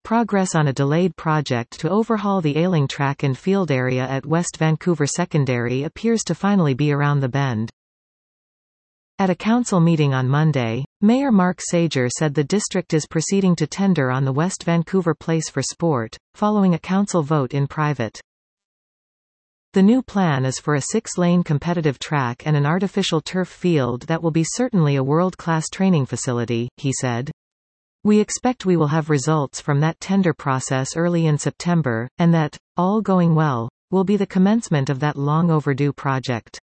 progress on a delayed project to overhaul the Ailing track and field area at West Vancouver Secondary appears to finally be around the bend. At a council meeting on Monday, Mayor Mark Sager said the district is proceeding to tender on the West Vancouver Place for Sport, following a council vote in private. The new plan is for a 6-lane competitive track and an artificial turf field that will be certainly a world-class training facility, he said. We expect we will have results from that tender process early in September, and that, all going well, will be the commencement of that long-overdue project.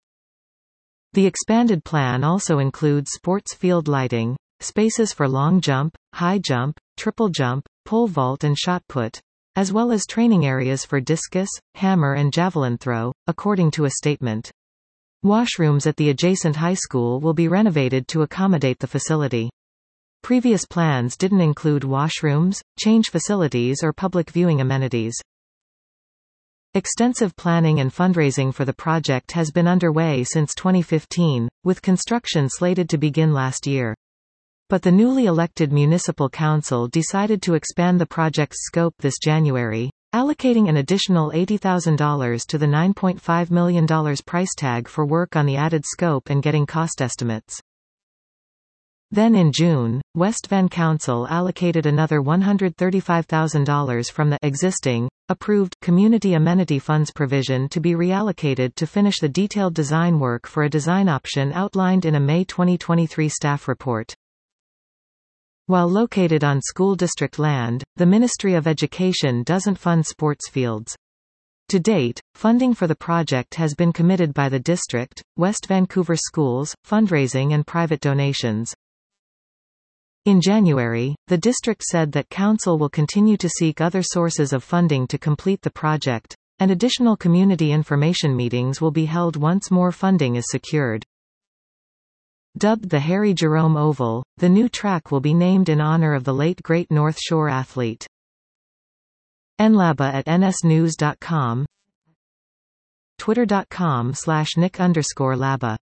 The expanded plan also includes sports field lighting, spaces for long jump, high jump, triple jump, pole vault and shot put, as well as training areas for discus, hammer and javelin throw, according to a statement. Washrooms at the adjacent high school will be renovated to accommodate the facility. Previous plans didn't include washrooms, change facilities or public viewing amenities. Extensive planning and fundraising for the project has been underway since 2015, with construction slated to begin last year. But the newly elected municipal council decided to expand the project's scope this January, allocating an additional $80,000 to the $9.5 million price tag for work on the added scope and getting cost estimates. Then in June, West Van Council allocated another $135,000 from the existing, approved, Community Amenity Funds provision to be reallocated to finish the detailed design work for a design option outlined in a May 2023 staff report. While located on school district land, the Ministry of Education doesn't fund sports fields. To date, funding for the project has been committed by the district, West Vancouver schools, fundraising and private donations. In January, the district said that council will continue to seek other sources of funding to complete the project, and additional community information meetings will be held once more funding is secured. Dubbed the Harry Jerome Oval, the new track will be named in honor of the late great North Shore athlete. nlaba@nsnews.com, twitter.com/nick_laba